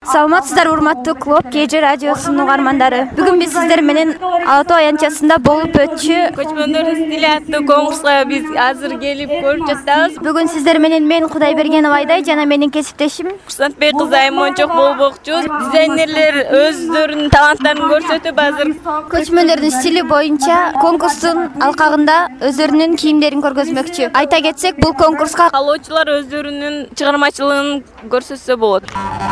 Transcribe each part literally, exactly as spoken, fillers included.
Саламатсыздар урматтуу клуб Кежи радиосунун угармандары. Бүгүн биз сиздер менен Ала Тоо аянтчасында болуп өтчү көчмөндөрдүн стили аттуу конкурска биз азыр келип көрүп жатабыз. Бүгүн сиздер менен мен Кудайбергенова Айдай жана менин кесиптешим Курсантбек кызы Аймончок болбокчу. Дизайнерлер өздөрүнүн таланттарын көрсөтүп азыр көчмөндөрдүн стили боюнча конкурстун алкагында өздөрүнүн кийимдерин көргөзмөкчү. Айта кетсек, бул конкурска каалоочулар өздөрүнүн чыгармачылыгын көрсөтсө болот.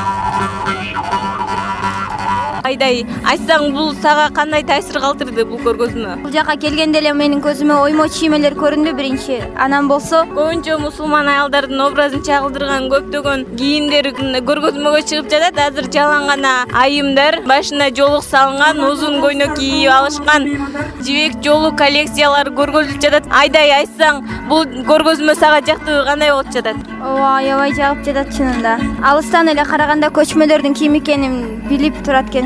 Айдай, айтсаң, бул сага кандай таасир калтырды бул көргөзмө? Бул жака келгенде эле менин көзүмө оймо чиймелер көрүндү биринчи. Анан болсо, көбүнчө мусулман аялдардын образын чагылдырган көптөгөн кийимдер көргөзмөгө чыгып жатат. Азыр жалаң гана айымдар, башына жолук салынган, узун көйнөк кийип алышкан жибек жолу коллекциялары көргөзүлүп жатат. Айдай, айтсаң, бул көргөзмө сага жактыбы, кандай болуп жатат? Ооба, аябай жагып жатат чынында. Алыстан эле караганда көчмөлөрдүн кийим экенин билип турат экенсиң.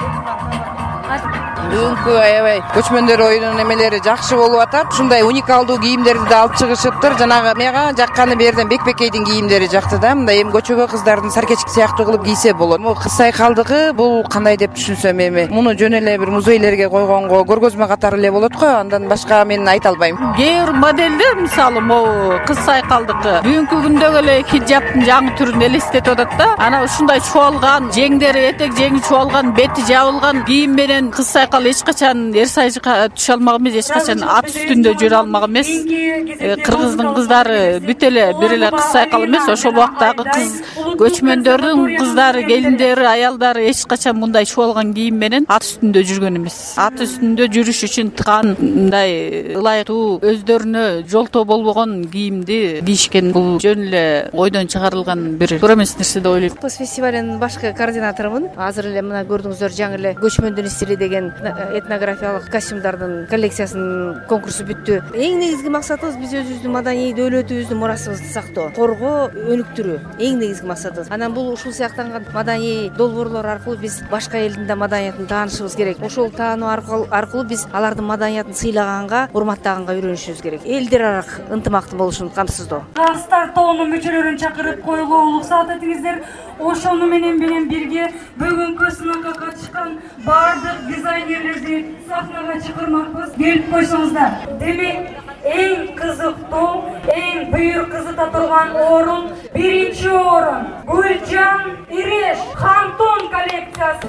Бүгүнкү аябай көчмөндөр оюнунун эмелери жакшы болуп атат. Ушундай уникалдуу кийимдерди да алып чыгышыптыр. Жанагы мага жакканы берден Бекбекейдин кийимдери жакты да. Мындай эми көчөгө кыздардын саркечки сыяктуу кылып кийсе болот. Бул кыз сайкалдыгы бул кандай деп түшүнсөм эми. Муну жөн эле бир музейлерге койгонго көргөзмө катары эле болот го. Андан башка мен айта албайм. Кээ бир модельдер мисалы могу кыз сайкалдыгы бүгүнкү күндөгү эле хиджаптын жаңы түрүн элестетип атат да. Анан ушундай чуалган, жеңдери этек жеңи чуалган, бети жабылган кийим менен кыз сайкал эч качан эр сайжыкка түшө алмак эмес, эч качан ат үстүндө жүрө алмак эмес. Кыргыздын кыздары бүт эле бир эле кыз сайкал эмес, ошол убактагы кыз көчмөндөрдүн кыздары, келиндери, аялдары эч качан мындай чуалган кийим менен ат үстүндө жүргөн эмес. Ат үстүндө жүрүш үчүн тыкан мындай ылайыктуу, өздөрүнө жолтоо болбогон кийимди кийишкен. Бул жөн эле ойдон чыгарылган бир туура эмес нерсе деп ойлойм. Пост фестивалынын башкы координаторумун. Азыр эле мына көрдүңүздөр, жаңы эле көчмөндүн стили деген этнографиялык костюмдардын коллекциясынын конкурсу бүттү. Эң негизги максатыбыз биз өзүбүздүн маданий дөөлөтүбүздүн мурасыбызды сактоо, коргоо, өнүктүрүү эң негизги максатыбыз. Анан бул ушул сыяктанган маданий долбоорлор аркылуу биз башка элдин да маданиятын таанышыбыз керек. Ошол таануу аркылуу биз алардын маданиятын сыйлаганга, урматтаганга үйрөнүшүбүз керек. Элдер ара ынтымактуу болушун камсыздоо. Кыргызстан тобунун мүчөлөрүн чакырып коюлууга уруксат этиңиздер. Ошону менен менен бирге бүгүнкү сынакка катышкан бардык дизайнерлерди сахнага чакырмакпыз. Келип койсоңуздар. Демек, эң кызыктуу, эң бүйүр кызыта турган орун, биринчи орун Гүлжан Иреш Хантун коллекциясы.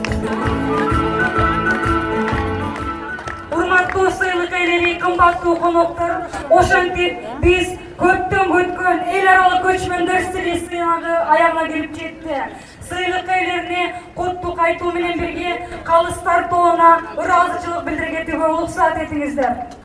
Урматтуу сыйлык ээлери, кымбаттуу коноктор, ошентип биз көптөн күткөн эл аралык көчмөндөр стили сыйнагы аягына келип жетти. Сыйлык ээлерине куттук айтуу менен бирге калыстар тоона ыраазычылык билдиргенге уруксат этиңиздер.